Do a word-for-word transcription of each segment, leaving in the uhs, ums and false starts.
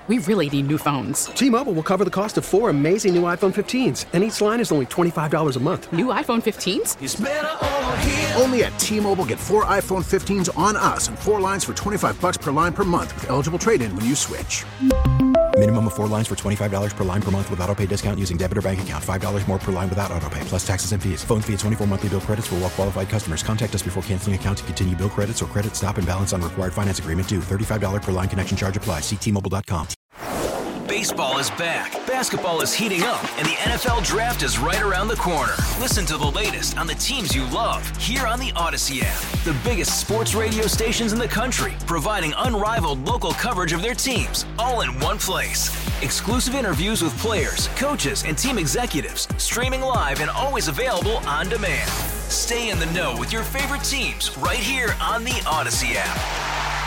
We really need new phones. T-Mobile will cover the cost of four amazing new iPhone fifteens, and each line is only twenty-five dollars a month. New iPhone fifteens? It's better over here. Only at T-Mobile, get four iPhone fifteens on us and four lines for twenty-five dollars per line per month with eligible trade-in when you switch. Minimum of four lines for twenty-five dollars per line per month with autopay discount using debit or bank account. five dollars more per line without autopay, plus taxes and fees. Phone fee at twenty-four monthly bill credits for well-qualified customers. Contact us before canceling account to continue bill credits or credit stop and balance on required finance agreement due. thirty-five dollars per line connection charge applies. See T Mobile dot com. Baseball is back, basketball is heating up, and the N F L Draft is right around the corner. Listen to the latest on the teams you love here on the Odyssey app. The biggest sports radio stations in the country, providing unrivaled local coverage of their teams, all in one place. Exclusive interviews with players, coaches, and team executives, streaming live and always available on demand. Stay in the know with your favorite teams right here on the Odyssey app.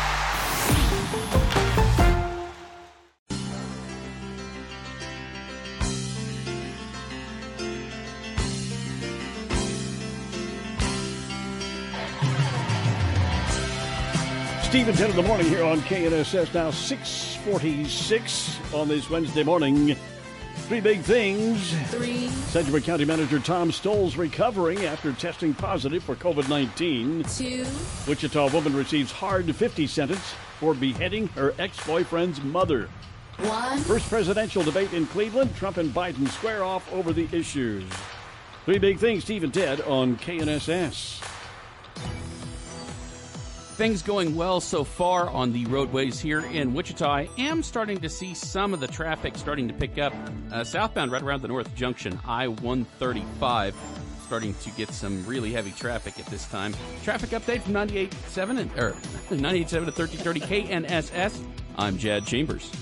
Steve and Ted in the morning here on K N S S. Now six forty-six on this Wednesday morning. Three big things. Three. Sedgwick County Manager Tom Stoll's recovering after testing positive for covid nineteen. Two. Wichita woman receives hard fifty sentence for beheading her ex-boyfriend's mother. One. First presidential debate in Cleveland. Trump and Biden square off over the issues. Three big things, Steve and Ted on K N S S. Things going well so far on the roadways here in Wichita. I am starting to see some of the traffic starting to pick up. Uh, southbound right around the North Junction, I one thirty-five, starting to get some really heavy traffic at this time. Traffic update from ninety-eight point seven and or ninety-eight point seven to thirteen thirty K N S S. I'm Jad Chambers.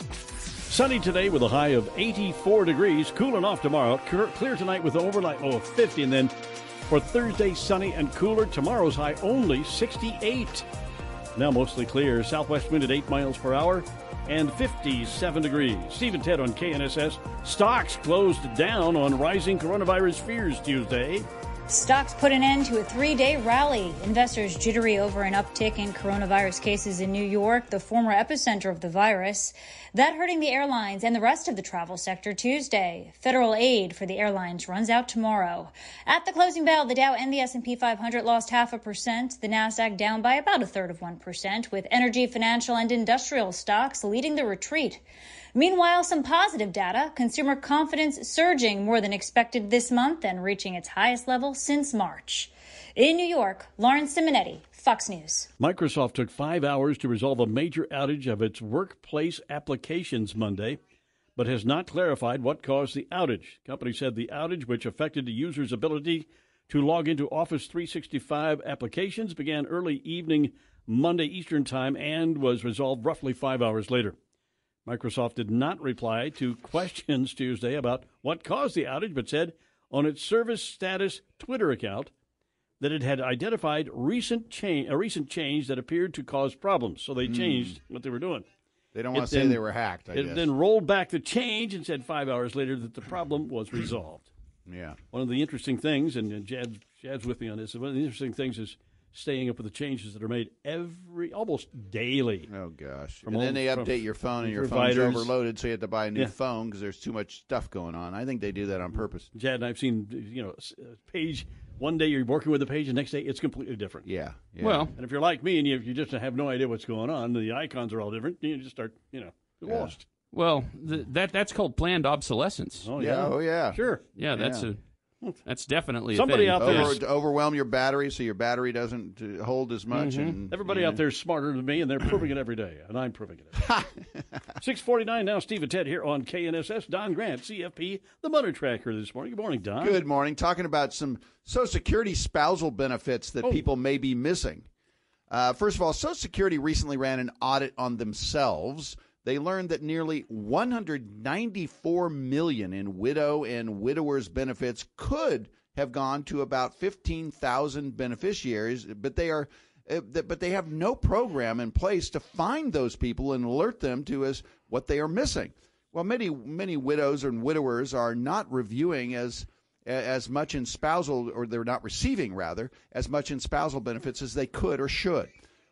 Sunny today with a high of eighty-four degrees. Cooling off tomorrow. Clear tonight with an overnight low of fifty, and then for Thursday, sunny and cooler. Tomorrow's high only sixty-eight. Now mostly clear. Southwest wind at eight miles per hour and fifty-seven degrees. Steve and Ted on K N S S. Stocks closed down on rising coronavirus fears Tuesday. Stocks put an end to a three-day rally. Investors jittery over an uptick in coronavirus cases in New York, the former epicenter of the virus. That hurting the airlines and the rest of the travel sector Tuesday. Federal aid for the airlines runs out tomorrow. At the closing bell, the Dow and the S and P five hundred lost half a percent. The Nasdaq down by about a third of one percent, with energy, financial, and industrial stocks leading the retreat. Meanwhile, some positive data. Consumer confidence surging more than expected this month and reaching its highest level since March. In New York, Lauren Simonetti, Fox News. Microsoft took five hours to resolve a major outage of its workplace applications Monday, but has not clarified what caused the outage. The company said the outage, which affected the user's ability to log into Office three sixty-five applications, began early evening Monday Eastern Time and was resolved roughly five hours later. Microsoft did not reply to questions Tuesday about what caused the outage, but said on its service status Twitter account that it had identified recent change, a recent change that appeared to cause problems. So they changed mm. what they were doing. They don't want to say they were hacked, I it guess. then rolled back the change and said five hours later that the problem was resolved. Yeah. One of the interesting things, and Jad, Jad's with me on this, one of the interesting things is staying up with the changes that are made every, almost daily. Oh, gosh. And all, then they update your phone, and your phone's overloaded, so you have to buy a new yeah. phone because there's too much stuff going on. I think they do that on purpose. Jad and I've seen, you know, a page, one day you're working with a page, the next day it's completely different. Yeah. yeah. Well, and if you're like me and you, you just have no idea what's going on, the icons are all different, you just start, you know, yeah. lost. Well, the, that that's called planned obsolescence. Oh, yeah. yeah. Oh, yeah. Sure. Yeah, that's yeah. a... That's definitely somebody a out there Over, to overwhelm your battery so your battery doesn't uh, hold as much. Mm-hmm. And everybody yeah. out there is smarter than me, and they're proving it every day, and I'm proving it. six forty-nine now. Steve and Ted here on K N S S. Don Grant, C F P, the Money Tracker this morning. Good morning, Don. Good morning. Talking about some Social Security spousal benefits that oh. people may be missing. Uh, first of all, Social Security recently ran an audit on themselves. They learned that nearly one hundred ninety-four million dollars in widow and widowers benefits could have gone to about fifteen thousand beneficiaries, but they are, uh, but they have no program in place to find those people and alert them to as what they are missing. Well, many many widows and widowers are not reviewing as as much in spousal, or they're not receiving rather as much in spousal benefits as they could or should.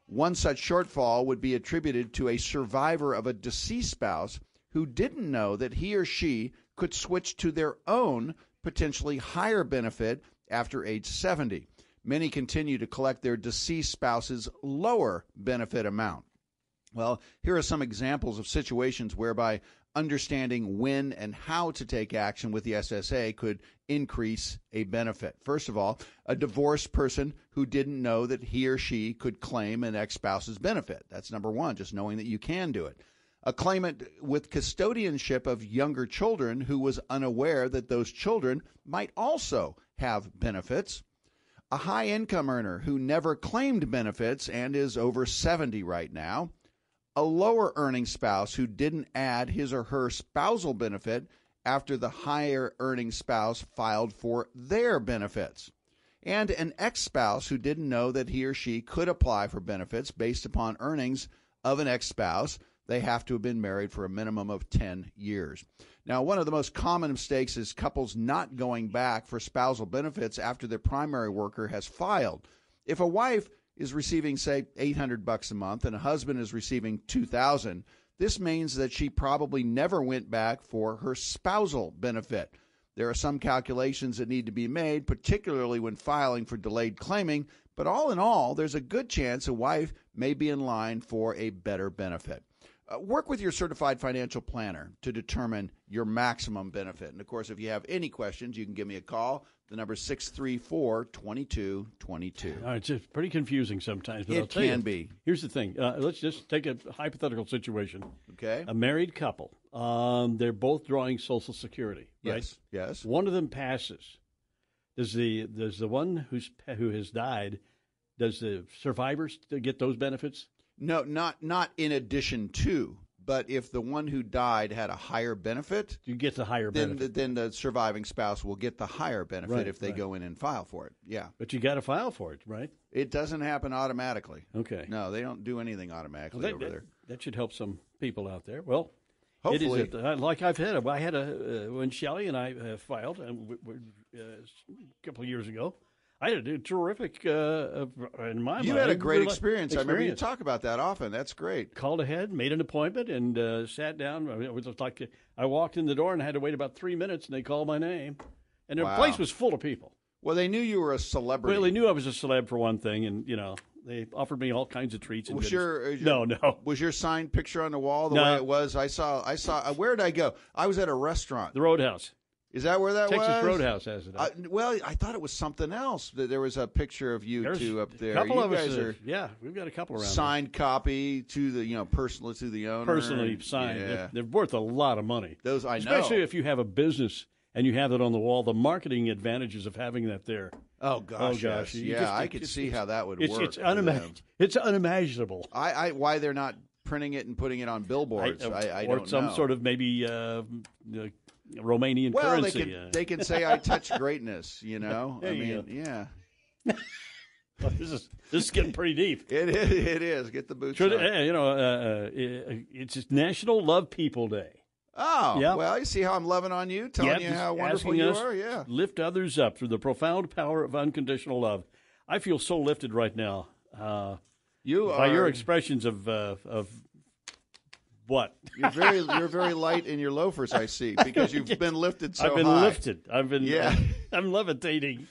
One such shortfall would be attributed to a survivor of a deceased spouse who didn't know that he or she could switch to their own potentially higher benefit after age seventy. Many continue to collect their deceased spouse's lower benefit amount. Well, here are some examples of situations whereby understanding when and how to take action with the S S A could increase a benefit. First of all, a divorced person who didn't know that he or she could claim an ex-spouse's benefit. That's number one, just knowing that you can do it. A claimant with custodianship of younger children who was unaware that those children might also have benefits. A high-income earner who never claimed benefits and is over seventy right now. A lower-earning spouse who didn't add his or her spousal benefit after the higher-earning spouse filed for their benefits. And an ex-spouse who didn't know that he or she could apply for benefits based upon earnings of an ex-spouse. They have to have been married for a minimum of ten years. Now, one of the most common mistakes is couples not going back for spousal benefits after their primary worker has filed. If a wife is receiving, say, eight hundred bucks a month and a husband is receiving two thousand, this means that she probably never went back for her spousal benefit. There are some calculations that need to be made, particularly when filing for delayed claiming, but all in all, there's a good chance a wife may be in line for a better benefit. Uh, work with your certified financial planner to determine your maximum benefit. And, of course, if you have any questions, you can give me a call. The number is six three four, two two two two. All right, it's just pretty confusing sometimes. But It I'll tell can you, be. Here's the thing. Uh, let's just take a hypothetical situation. Okay. A married couple. Um, they're both drawing Social Security, right? Yes, yes. One of them passes. Does the does the one who's who has died, does the survivors get those benefits? No, not not in addition to, but if the one who died had a higher benefit, you get the higher then benefit. The, then the surviving spouse will get the higher benefit Right, if they right. go in and file for it. Yeah. But you got to file for it, right? It doesn't happen automatically. Okay. No, they don't do anything automatically Well, that, over that, there. that should help some people out there. Well, Hopefully. it is a, like I've had. A, I had a uh, when Shelley and I uh, filed uh, w- w- uh, a couple of years ago. I had a terrific, uh, uh, in my You mind. had a great rela- experience. I remember you experience. talk about that often. That's great. Called ahead, made an appointment, and uh, sat down. I mean, it was like I walked in the door and had to wait about three minutes, and they called my name, and the Wow. place was full of people. Well, they knew you were a celebrity. Well, they knew I was a celeb for one thing, and you know they offered me all kinds of treats. And Was goodies. your, uh, your no, no. Was your signed picture on the wall the No. way it was? I saw. I saw. Uh, where did I go? I was at a restaurant. The Roadhouse. Is that where that Texas was? Roadhouse has it. Uh, well, I thought it was something else. That There was a picture of you There's two up there. A couple you of guys us. uh, are yeah, we've got a couple around. signed copy to the you know personal to the owner. there. Personally signed. Yeah. They're, they're worth a lot of money. Those I Especially know. if you have a business and you have it on the wall. The marketing advantages of having that there. Oh gosh, Oh, gosh. yes. You yeah, just- I it- could it's- see how that would It's work. it's, for them. unimag- it's unimaginable. I, I why they're not printing it and putting it on billboards. I, I, or don't some know. sort of maybe uh, uh, Romanian well, currency. they can uh, they can say I touch greatness. You know, There I you mean, go. yeah, this is this is getting pretty deep. it is. It is. Get the boots Should, on. uh, you know, uh, uh, it's National Love People Day. Oh, Yeah. well, you see how I'm loving on you, telling Yep, you just how wonderful asking you us are. Yeah. Lift others up through the profound power of unconditional love. I feel so lifted right now uh, You by are. your expressions of uh, of what? You're very you're very light in your loafers. I see because you've been lifted so I've been high. lifted. I've been. Yeah. I'm levitating.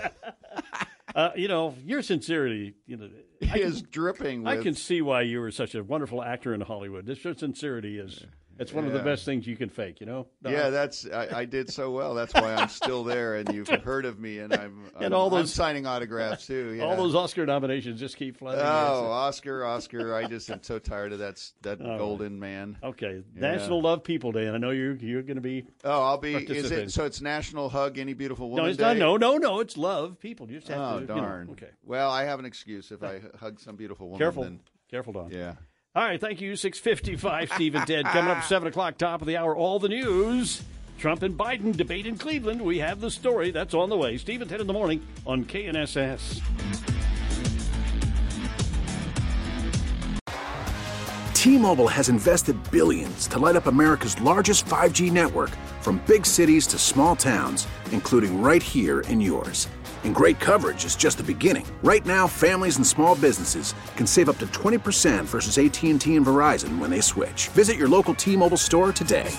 uh, you know, your sincerity. You know, He I can, is dripping. With, I can see why you were such a wonderful actor in Hollywood. This your sincerity is. It's one of the Yeah. best things you can fake. You know. Don? Yeah, that's I, I did so well. That's why I'm still there, and you've heard of me, and I'm I'm, And all I'm those- signing autographs too. Yeah. All those Oscar nominations just keep flooding. Oh, in. Oscar, Oscar! I just am so tired of that s- that right. golden man. Okay, Yeah. National Love People Day, and I know you're you're going to be. Oh, I'll be. Is Participating. it so? It's National Hug Any Beautiful Woman No, it's Day. not. No, no, no. It's love people. You just have Oh to. you know, darn. okay. Well, I have an excuse if I h- hug some beautiful woman. Careful. Then, Careful, Don. yeah. All right, thank you. six fifty-five, Steve and Ted. Coming up seven o'clock, top of the hour, all the news. Trump and Biden debate in Cleveland. We have the story. That's on the way. Steve and Ted in the morning on K N S S. T-Mobile has invested billions to light up America's largest five G network, from big cities to small towns, including right here in yours. And great coverage is just the beginning. Right now, families and small businesses can save up to twenty percent versus A T and T and Verizon when they switch. Visit your local T-Mobile store today.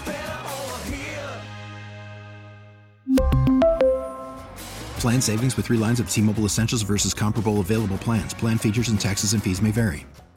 Plan savings with three lines of T-Mobile Essentials versus comparable available plans. Plan features and taxes and fees may vary.